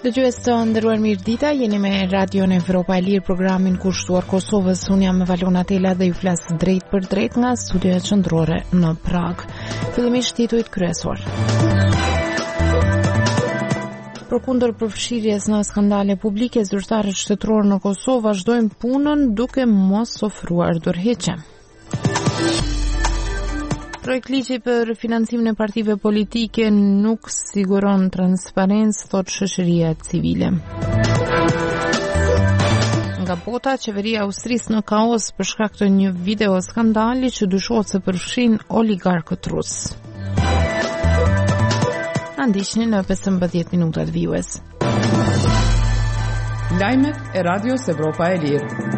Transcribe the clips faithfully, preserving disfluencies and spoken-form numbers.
Dëgjues të nderuar, mirë dita, jeni me Radion Evropa e Lirë, programin kushtuar Kosovës. Unë jam Valona Tela dhe ju flas drejt për drejt nga studioja qendrore në Prag. Fillimisht titujt kryesor. Përkundër përfshirjes në skandale publike, zyrtarët shtetëror në Kosovë vazhdojnë punën duke mos ofruar dorëheqje. Projekt ligji për financimin e partive politike nuk siguron transparencë, thot shoqëria civile. Nga bota, qeveria e Austrisë në kaos për shkak të një video skandali që dyshohet se përfshin oligarkët rus. Na ndiqni në pesëmbëdhjetë minutat vijues. Lajmet e Radios Evropa e Lirë.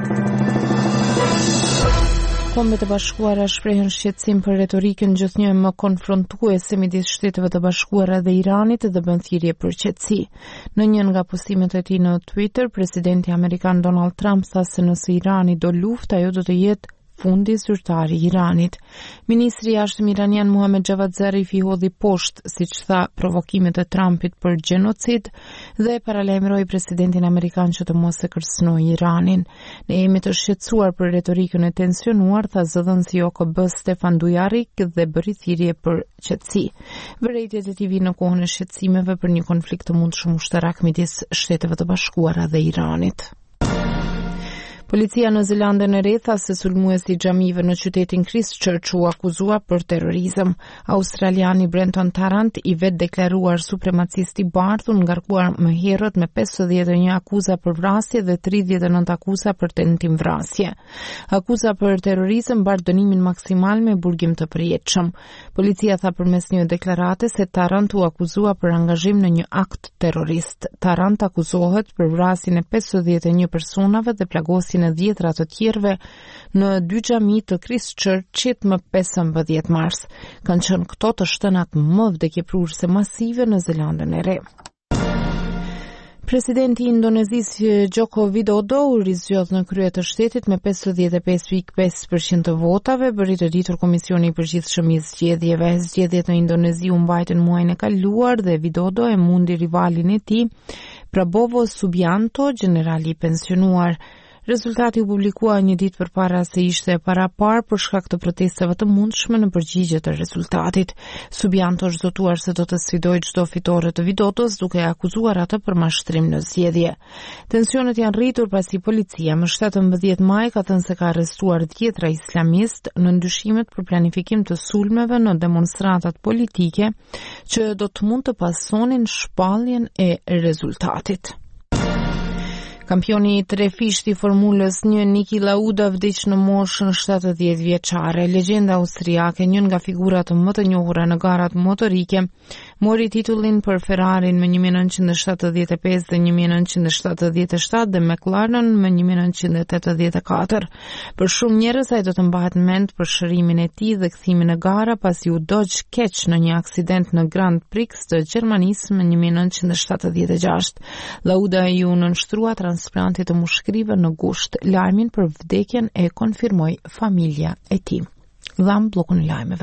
Kombet e Bashkuara shprehen shqetësim për retorikën gjithnjë më konfrontuese midis Shteteve të Bashkuara dhe Iranit dhe bën thirrje për qetësi. Në një nga postimet e tij në Twitter, presidenti amerikan Donald Trump tha se nëse Irani do luftë, ajo do të jetë fundi zyrtar i Iranit. Ministri i jashtëm iranian Mohammad Javad Zarif i hodhi poshtë, siç tha, provokimet e Trumpit për gjenocid dhe paralajmëroi presidentin amerikan që të mos e kërcënojë Iranin. Ne jemi të shqetësuar për retorikën e tensionuar, tha zëdhënësi O K B Stefan Dujarric dhe bëri thirrje për qetësi. Vërejtjet e tij vinë në kohën e shqetësimeve për një konflikt të mundshëm ushtarak midis Shteteve të Bashkuara dhe Iranit. Policia në Zelandën e Re tha se sulmuesi i xhamive në qytetin Christchurch u akuzua për terrorizëm. Australiani Brenton Tarrant, i vetë deklaruar supremacist i bardhur, ngarkuar më herët me pesëdhjetë e një akuza për vrasje dhe tridhjetë e nëntë akuza për tentim vrasje. Akuza për terrorizëm bart dënimin maksimal me burgim të përjetshëm. Policia tha përmes një deklarate se Tarrant u akuzua për angazhim në një akt terrorist. Tarrant akuzohet për vrasjen e pesëdhjetë e një personave dhe plagosjen e dhjetra të tjerëve në dy xhami të Christchurchit më pesëmbëdhjetë mars. Kanë qenë këto të shtënat më vdekjeprurëse masive në Zelandën e Re. Presidenti i Indonezisë Joko Widodo u rizgjodh në krye të shtetit me pesëdhjetë e pesë pikë pesë përqind të votave, bëri të ditur Komisioni i Përgjithshëm i Zgjedhjeve. Zgjedhjet në Indonezi u mbajtën muajin e kaluar dhe Widodo e mundi rivalin e tij, Prabowo Subianto, generali i pensionuar. Rezultati u publikua një ditë përpara se ishte e parapar për shkak të protestave të mundshme në përgjigje të rezultatit. Subianto është zotuar se do të sfidojë çdo fitore të Widodos, duke akuzuar atë për mashtrim në zgjedhje. Tensionet janë rritur pasi policia më shtatëmbëdhjetë maj ka thënë se ka arrestuar dhjetra islamist në ndyshimet për planifikim të sulmeve në demonstratat politike që do të mund të pasonin shpalljen e rezultatit. Kampioni i trefisht i Formulës një Niki Lauda vdiq në moshën shtatëdhjetë vjeçare. Legjenda austriake, një nga figurat më të njohura në garat motorike, mori titullin për Ferrarin me një mijë e nëntëqind e shtatëdhjetë e pesë dhe një mijë e nëntëqind e shtatëdhjetë e shtatë dhe McLaren me një mijë e nëntëqind e tetëdhjetë e katër. Për shumë njerëz ai do të mbahet mend për shërimin e tij dhe kthimin në gara pasi u dogj keq në një aksident në Grand Prix të Gjermanisë në një mijë e nëntëqind e shtatëdhjetë e gjashtë. Lauda ju nënshtrua transplantit të mushkrive në gusht. Lajmin për vdekjen e konfirmoi familja e tij. Dham bllokun e lajmeve.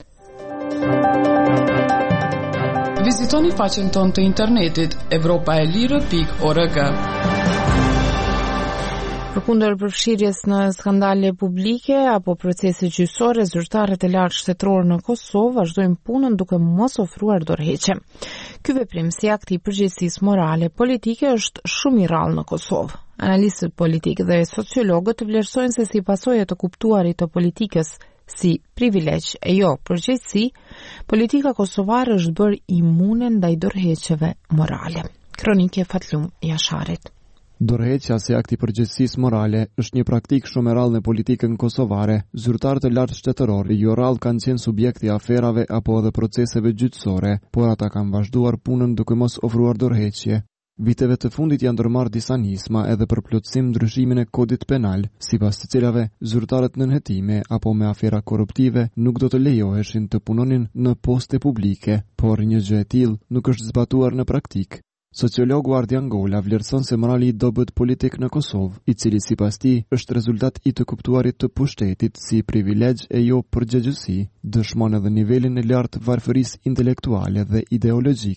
Vizitoni faqen tonë të internetit evropaelirë pikë org. Përkundër përfshirjes në skandale publike apo procese gjyqësore, zyrtarët e lartë shtetëror në Kosovë vazhdojnë punën duke mos ofruar dorëheqje. Ky veprim si akti i përgjegjësisë morale politike është shumë i rrallë në Kosovë. Analistët politikë dhe sociologët vlerësojnë se si pasojë të kuptuarit të politikës si privilegj e jo përgjegjësi, politika kosovare është bërë imune ndaj dorëheqjeve morale. Kronike Fatlum Jasharit. Dorëheqja si akti i përgjegjësisë morale është një praktikë shumë e rrallë në politikën kosovare. Zyrtarët e lartë shtetëror jo rrallë kanë qenë subjekti aferave apo edhe proceseve gjyqësore, por ata kanë vazhduar punën duke mos ofruar dorëheqje. Viteve të fundit janë ndërmarrë disa nisma edhe për plotësim ndryshimin e kodit penal, sipas të cilave zyrtarët në nënhetime apo me afera korruptive nuk do të lejoheshin të punonin në poste publike, por një gjë e tillë nuk është zbatuar në praktikë. Sociologu Ardian Gola vlerëson se morali i dobët politik në Kosovë, i cili sipas tij është rezultat i të kuptuarit të pushtetit si privilegj e jo përgjegjësi, dëshmon edhe nivelin e lartë të varfërisë intelektuale dhe ideologjike.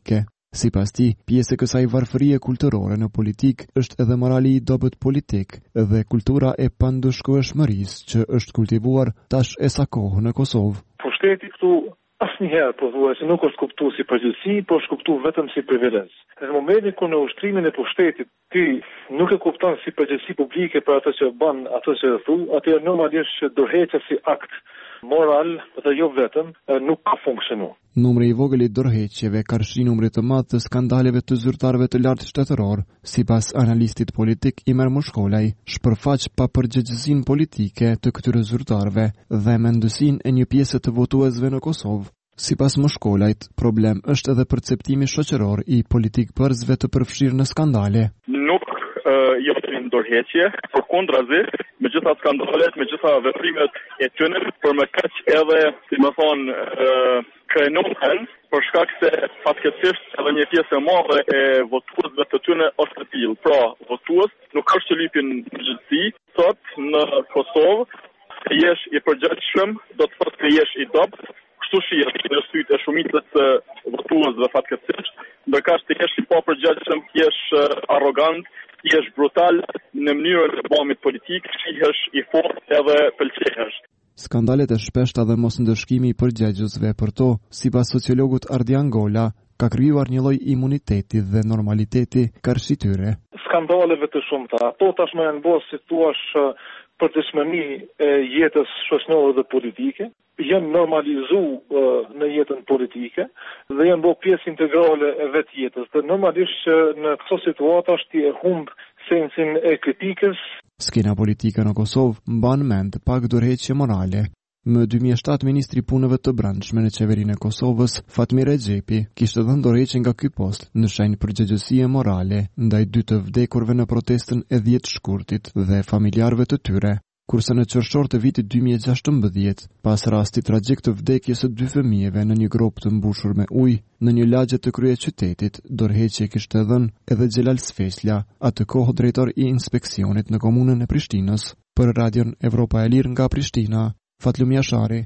Sipas tij, pjesë e kësaj varfërie kulturore në politik është edhe morali i dobët politik dhe kultura e pandushkueshmërisë që është kultivuar tash e sa kohë në Kosovë. Pushteti këtu asnjëherë pothuajse nuk është kuptuar si përgjegjësi, por është kuptuar vetëm si privilegj. Në momentin kur në ushtrimin e pushtetit ti nuk e kupton si përgjegjësi publike për atë që bën, atë që thu, atëherë normalisht dorëheqja si akt moral dhe jo vetëm nuk ka funksionuar. Numri i vogël i dorëheqjeve ka rshi numrin të madh të skandaleve të zyrtarëve të lartë shtetëror, sipas analistit politik Imer Mushkolaj, shpërfaq papërgjegjësinë politike të këtyre zyrtarëve dhe mendësinë e një pjese të votuesve në Kosovë. Sipas Mushkolajt, problem është edhe perceptimi shoqëror i politikbërësve të përfshirë në skandale. Nuk uh, jepin dorëheqje, përkundrazi, me gjitha skandalet, me gjitha veprimet e tyre, për më kaq edhe, si më thonë, uh, krenohen, për shkak se fatkeqësisht edhe një pjesë e madhe e votuesve të tyre është e tillë. Pra, votues nuk është që lipin në gjithësi, sot në Kosovë, se jesh i përgjegjshëm, do të thotë se jesh i dobët, kështu shihet në sytë e shumicës së votuesve fatkeqësisht, ndërkaq se jesh i papërgjegjshëm, jesh arrogant, jesh brutal në mënyrën e bëmit politik, shihesh i fortë edhe pëlqehesh. Skandalet e shpeshta dhe mosndëshkimi i përgjegjësve për to, sipas sociologut Ardian Gola, ka krijuar një lloj imuniteti dhe normaliteti karshi tyre. Skandaleve të shumta, ato tashmë janë bërë si thua përditshmëri e jetës shoqërore dhe politike, janë normalizuar në jetën politike dhe janë bërë pjesë integrale e vetë jetës. Dhe normalisht në këto situata është e humb sensin e kritikës. Skena politike në Kosovë mban mend pak dorëheqje morale. Më dy mijë e shtatë ministri i punëve të brendshme në qeverinë e Kosovës, Fatmir Exhepi, kishte dhënë dorëheqje nga ky post në shenjë përgjegjësie morale ndaj dy të vdekurve në protestën e dhjetë shkurtit dhe familjarëve të tyre. Kurse në qershor të vitit dy mijë e gjashtëmbëdhjetë, pas rastit tragjik të vdekjes së dy fëmijëve në një grop të mbushur me ujë në një lagje të kryeqytetit, dorëheqje kishte dhënë edhe Xhelal Sfeslia, atë kohë drejtor i inspeksionit në komunën e Prishtinës. Për Radion Evropa e Lirë nga Prishtina, Fatlum Jashari.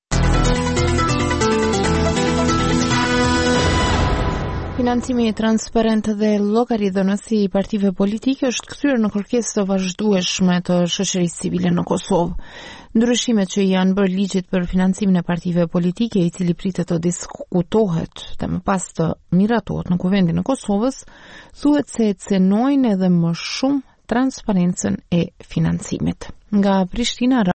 Financimi transparent dhe llogaridhënësi i partive politike është kthyer në kërkesë të vazhdueshme të shoqërisë civile në Kosovë. Ndryshimet që janë bërë ligjit për financimin e partive politike, i cili pritet të diskutohet dhe më pas të miratohet në Kuvendin e Kosovës, thuhet se cenojnë edhe më shumë transparencën e financimit. Nga Prishtina